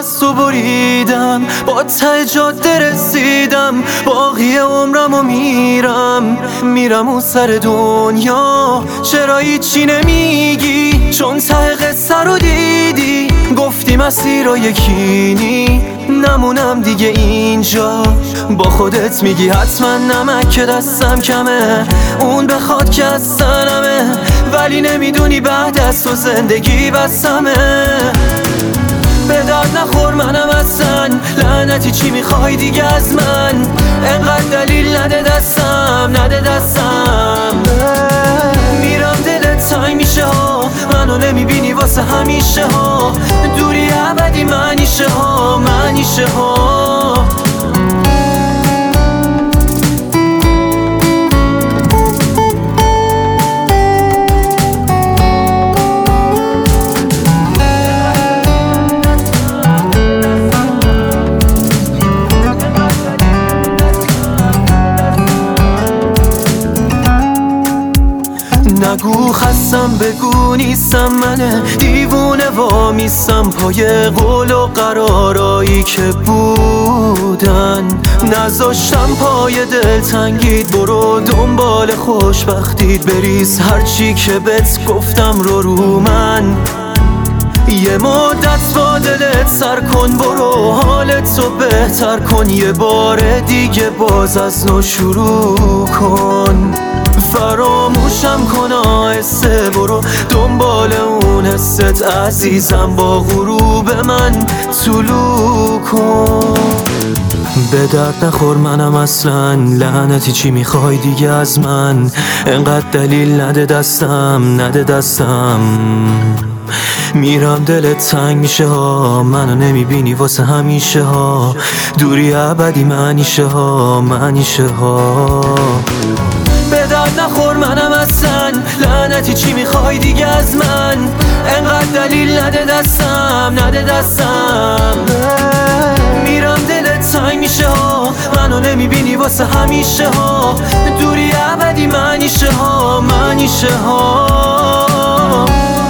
از تو بریدم، با ته جاده رسیدم، باقی عمرمو میرم اون سر دنیا. چرا هیچی نمیگی؟ چون ته قصه رو دیدی، گفتی مسیر رو یکی نی، نمونم دیگه اینجا. با خودت میگی حتما نمک که دستم کمه، اون بخواد که از سنمه، ولی نمیدونی بعد از تو زندگی بسمه. به درد نخور منم اصلا، لعنتی چی میخوای دیگه از من؟ انقدر دلیل نده دستم میرم دلت تنگ میشه ها، منو نمیبینی واسه همیشه ها، دوری ابدی منیشه ها. نگو خستم، بگو نیستم، من دیوونه وامیستم پای قول و قرارایی که بودن. نذاشتم پای دلتنگیت برو دنبال خوشبختیت، بریز هرچی که بهت گفتم رو من. یه مدت با دلت سر کن، برو حالتو بهتر کن، یه بار دیگه باز از نو شروع کن. فراموشم کن آهسته، برو دنبال اون حست عزیزم، با غروب من طلوع کن. به درد نخور منم اصلا، لعنتی چی میخوای دیگه از من؟ انقدر دلیل نده دستم میرم دلت تنگ میشه ها، منو نمیبینی واسه همیشه ها، دوری ابدی منیشه ها. به درد نخور منم اصلا، لعنتی چی میخوای دیگه از من؟ انقدر دلیل نده دستم میرم دلت تنگ میشه ها، منو نمیبینی واسه همیشه ها، دوری ابدی منیشه ها.